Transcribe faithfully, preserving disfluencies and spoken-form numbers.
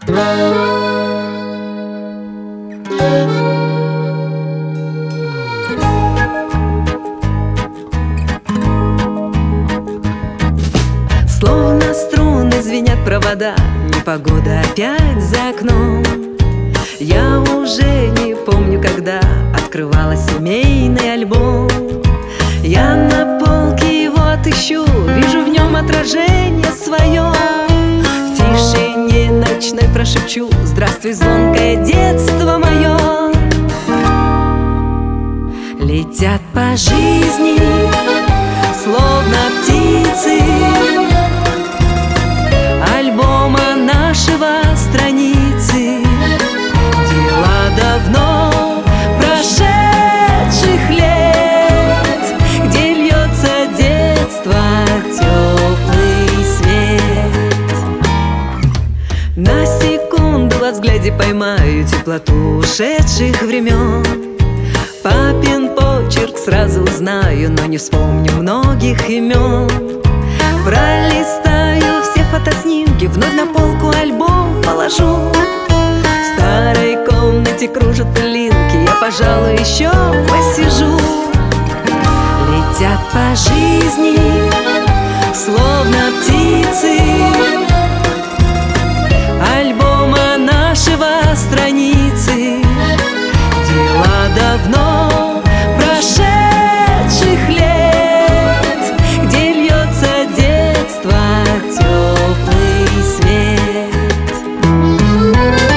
Словно струны звенят провода, непогода опять за окном. Я уже не помню, когда открывала семейный альбом. Я на полке его отыщу, вижу в нем отражение свое. В тишине ночной прошепчу: здравствуй, звонкое детство мое. Летят по жизни, словно птицы, альбома нашего страницы. Дела давно прошедших лет, где льется детство теплый свет. На секунду во взгляде поймаю теплоту ушедших времен. Папин почерк сразу узнаю, но не вспомню многих имен. Пролистаю все фотоснимки, вновь на полку альбом положу. В старой комнате кружат пылинки, я, пожалуй, еще посижу. Летят по жизни, словно птицы, альбома нашего страницы. Дела давно прошедших лет, где льется детство теплый свет.